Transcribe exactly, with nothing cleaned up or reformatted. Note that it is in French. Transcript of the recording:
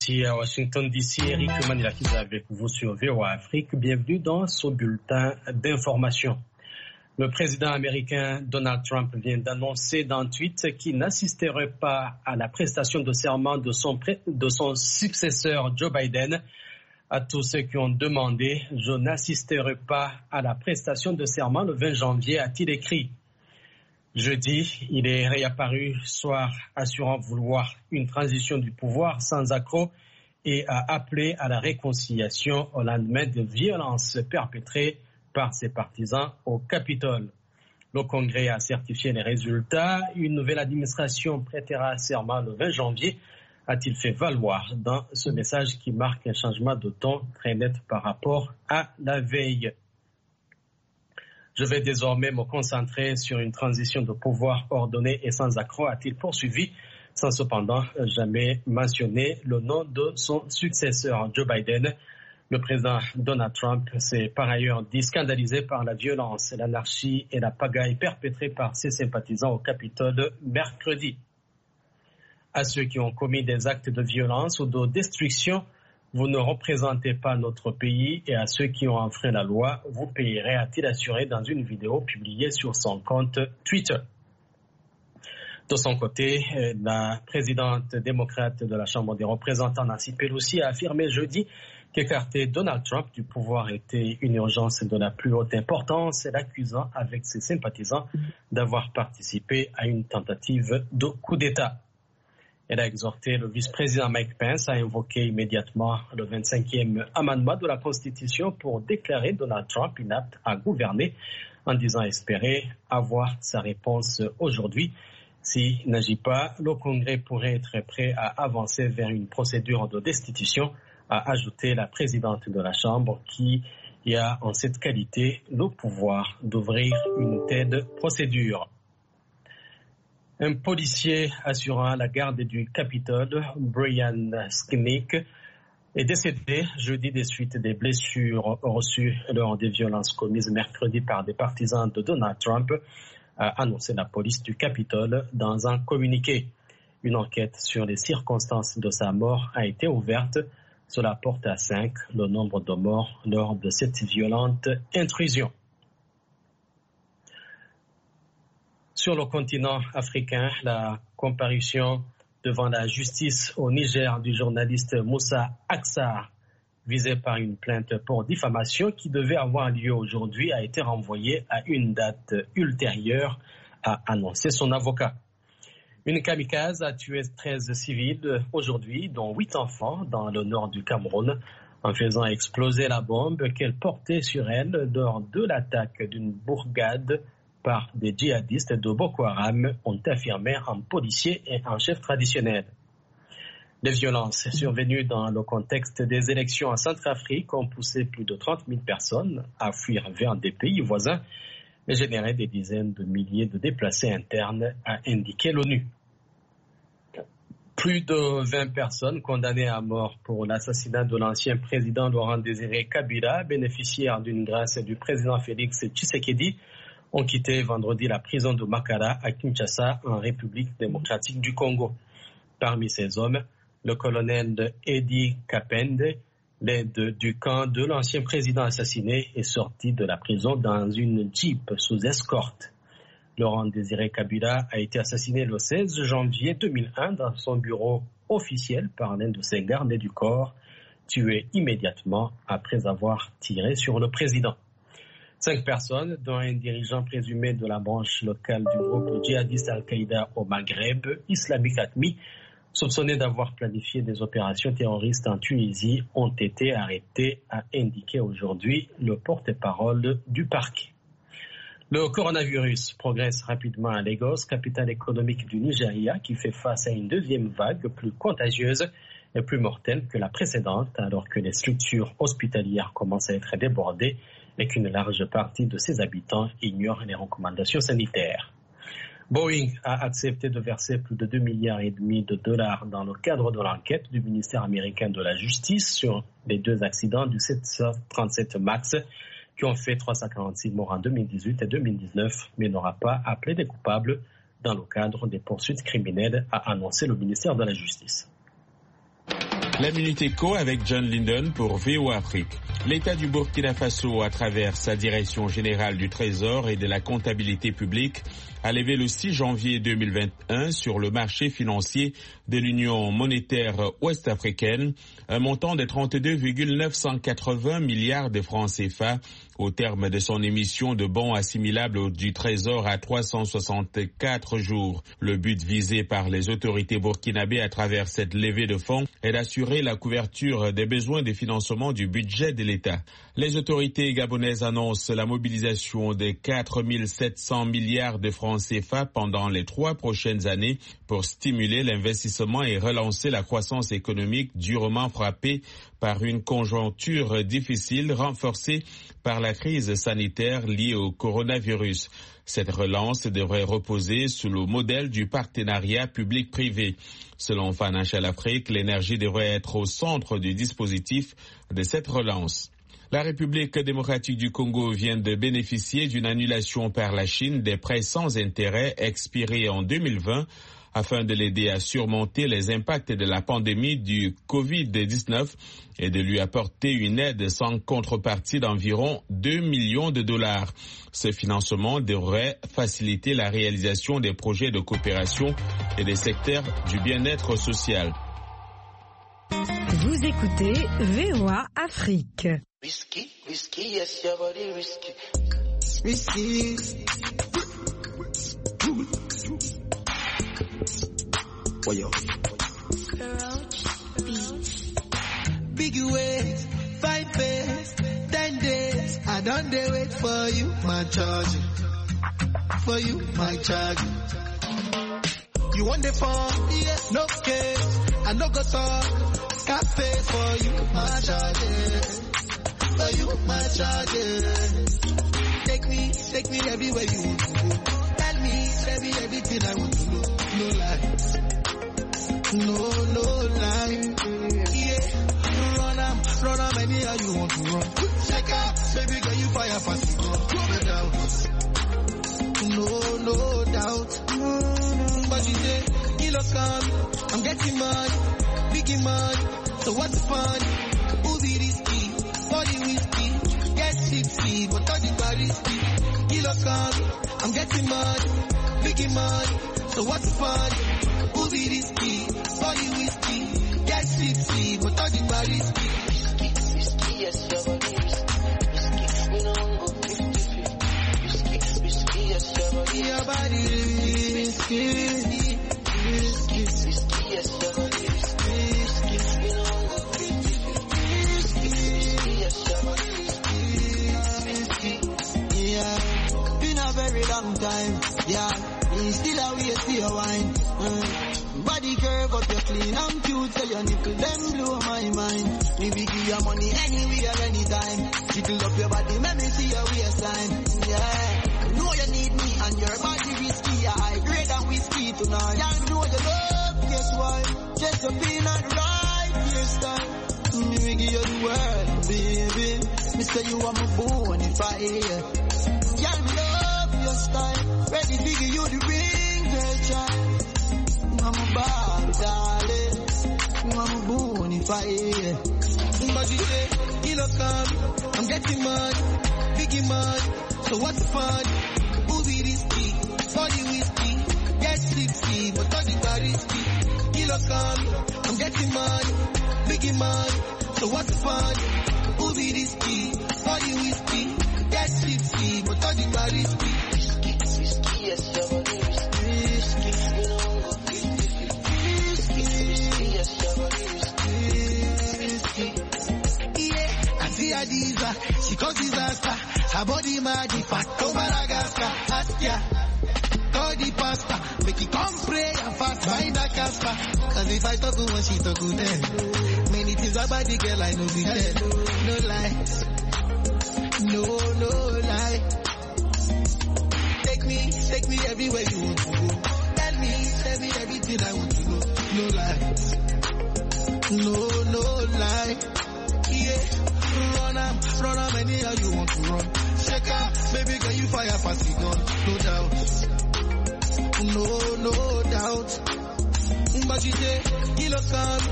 Ici à Washington D C, Eric Manilakis avec vous sur V O A Afrique. Bienvenue dans ce bulletin d'information. Le président américain Donald Trump vient d'annoncer dans un tweet qu'il n'assisterait pas à la prestation de serment de son, pré- de son successeur Joe Biden. À tous ceux qui ont demandé, je n'assisterai pas à la prestation de serment le vingt janvier, a-t-il écrit. Jeudi, il est réapparu soir assurant vouloir une transition du pouvoir sans accroc et a appelé à la réconciliation au lendemain de violences perpétrées par ses partisans au Capitole. Le Congrès a certifié les résultats. Une nouvelle administration prêtera serment le vingt janvier, a-t-il fait valoir dans ce message qui marque un changement de ton très net par rapport à la veille. Je vais désormais me concentrer sur une transition de pouvoir ordonnée et sans accroc, a-t-il poursuivi, sans cependant jamais mentionner le nom de son successeur, Joe Biden. Le président Donald Trump s'est par ailleurs dit scandalisé par la violence, l'anarchie et la pagaille perpétrée par ses sympathisants au Capitole mercredi. À ceux qui ont commis des actes de violence ou de destruction, vous ne représentez pas notre pays, et à ceux qui ont enfreint la loi, vous payerez, a-t-il assuré dans une vidéo publiée sur son compte Twitter. De son côté, la présidente démocrate de la Chambre des représentants, Nancy Pelosi, a affirmé jeudi qu'écarter Donald Trump du pouvoir était une urgence de la plus haute importance, l'accusant avec ses sympathisants d'avoir participé à une tentative de coup d'État. Elle a exhorté le vice-président Mike Pence à invoquer immédiatement le vingt-cinquième amendement de la Constitution pour déclarer Donald Trump inapte à gouverner, en disant espérer avoir sa réponse aujourd'hui. S'il n'agit pas, le Congrès pourrait être prêt à avancer vers une procédure de destitution, a ajouté la présidente de la Chambre qui a en cette qualité le pouvoir d'ouvrir une telle procédure. Un policier assurant la garde du Capitole, Brian Skinnick, est décédé jeudi des suites des blessures reçues lors des violences commises mercredi par des partisans de Donald Trump, a annoncé la police du Capitole dans un communiqué. Une enquête sur les circonstances de sa mort a été ouverte. Cela porte à cinq le nombre de morts lors de cette violente intrusion. Sur le continent africain, la comparution devant la justice au Niger du journaliste Moussa Aksar, visé par une plainte pour diffamation qui devait avoir lieu aujourd'hui, a été renvoyée à une date ultérieure, a annoncé son avocat. Une kamikaze a tué treize civils aujourd'hui, dont huit enfants, dans le nord du Cameroun, en faisant exploser la bombe qu'elle portait sur elle lors de l'attaque d'une bourgade par des djihadistes de Boko Haram, ont affirmé un policier et un chef traditionnel. Les violences survenues dans le contexte des élections en Centrafrique ont poussé plus de trente mille personnes à fuir vers des pays voisins et généré des dizaines de milliers de déplacés internes, a indiqué l'ONU. Plus de vingt personnes condamnées à mort pour l'assassinat de l'ancien président Laurent-Désiré Kabila, bénéficiaire d'une grâce du président Félix Tshisekedi, ont quitté vendredi la prison de Makala à Kinshasa, en République démocratique du Congo. Parmi ces hommes, le colonel Edi Kapende, l'aide du camp de l'ancien président assassiné, est sorti de la prison dans une Jeep sous escorte. Laurent-Désiré Kabila a été assassiné le seize janvier deux mille un dans son bureau officiel par l'un de ses gardés du corps, tué immédiatement après avoir tiré sur le président. Cinq personnes, dont un dirigeant présumé de la branche locale du groupe djihadiste Al-Qaïda au Maghreb islamique A Q M I, soupçonnés d'avoir planifié des opérations terroristes en Tunisie, ont été arrêtés, a indiqué aujourd'hui le porte-parole du parquet. Le coronavirus progresse rapidement à Lagos, capitale économique du Nigeria, qui fait face à une deuxième vague plus contagieuse et plus mortelle que la précédente, alors que les structures hospitalières commencent à être débordées et qu'une large partie de ses habitants ignorent les recommandations sanitaires. Boeing a accepté de verser plus de deux milliards et demi de dollars dans le cadre de l'enquête du ministère américain de la Justice sur les deux accidents du sept cent trente-sept MAX qui ont fait trois cent quarante-six morts en deux mille dix-huit et deux mille dix-neuf, mais n'aura pas appelé des coupables dans le cadre des poursuites criminelles, a annoncé le ministère de la Justice. La Minute Éco avec John Linden pour V O A Afrique. L'État du Burkina Faso, à travers sa direction générale du Trésor et de la comptabilité publique, a levé le six janvier deux mille vingt et un sur le marché financier de l'Union monétaire ouest-africaine un montant de trente-deux virgule neuf cent quatre-vingts milliards de francs C F A au terme de son émission de bons assimilables du Trésor à trois cent soixante-quatre jours. Le but visé par les autorités burkinabées à travers cette levée de fonds est d'assurer la couverture des besoins de financement du budget de l'État. Les autorités gabonaises annoncent la mobilisation de quatre mille sept cents milliards de francs C F A pendant les trois prochaines années pour stimuler l'investissement et relancer la croissance économique durement frappée par une conjoncture difficile renforcée par la crise sanitaire liée au coronavirus. Cette relance devrait reposer sous le modèle du partenariat public-privé. Selon Financial Afrique, l'énergie devrait être au centre du dispositif de cette relance. La République démocratique du Congo vient de bénéficier d'une annulation par la Chine des prêts sans intérêt expirés en deux mille vingt afin de l'aider à surmonter les impacts de la pandémie du covid dix-neuf et de lui apporter une aide sans contrepartie d'environ deux millions de dollars. Ce financement devrait faciliter la réalisation des projets de coopération et des secteurs du bien-être social. Vous écoutez V O A Afrique. Risky, risky, yes, your body risky. Risky. Boy, yo. Big ways, five days, ten days. I done they wait for you, my charge. For you, my charge. You want the phone? Yeah, no case. I no go talk. Cafe for you, my charge. For you, my charge. Take me, take me everywhere you want to go. Tell me, tell me everything I want to know. No lies. No, no lie. Yeah, run am, run am anyhow you want to run. Check out, baby girl, you fire fast. No doubt. No, no doubt. But you say, kilos come, I'm getting money, biggie money. So what's the fun? Who be risky? Body whiskey, get tipsy, but all the bar risky. Kilos come, I'm getting money, biggie money. So what's the fun? Who be risky? Body whiskey, get tipsy, but all the bar risky. Risky, risky, yes, your body risky. Risky, we don't go fifty fifty. Risky, risky, yes, your body risky. Your body risky. Risky, risky, yes, your body risky. Risky, we don't go fifty fifty. Risky, risky, yes, your body risky. Risky. Yeah, been a very long time. Yeah. Still a wait for your wine. Mm. Body curve up, you clean and cute, so your nipple them blow my mind. Maybe give your money anywhere, anytime. Tickle up your body, let me see your waistline. Yeah, you know you need me and your body risky. Yeah, high grade and whiskey tonight. Yeah, you know you love, guess why? Just a pin and right hairstyle. Me we give you the world, baby. Me say you are my bonfire. Yeah, me love your style. Ready to give you the ring, girl, child. I'm a bad darling. I'm a bonfire. But you say, kilo come, I'm getting money, biggie money. So what's the fun? Who be risky? Body whiskey, get tipsy, but all the bar risky. Kilo come, I'm getting money, biggie money. So what's the fun? Who be risky? Body whiskey, get tipsy, but all the bar risky. Yes, your body risky. Risky, we don't go fifty fifty. Risky, risky, yes, your body risky. Risky. Yeah, I see Adiza, she cause disaster. Her body mad, the fat over Madagascar. Ask ya, call the pastor, make it come pray and fast find a Casper. Cause if I talk to one, she talk to them. Many things about the girl, I know be dead. No lie, no, no lie. Take me, take me everywhere you want to go. Tell me, tell me everything I want to know. No lie, no, no lie. Yeah, run am, run am anyhow you want to run. Check out, baby girl, you fire fast, you gone. No doubt, no, no doubt. But you say, kilos come,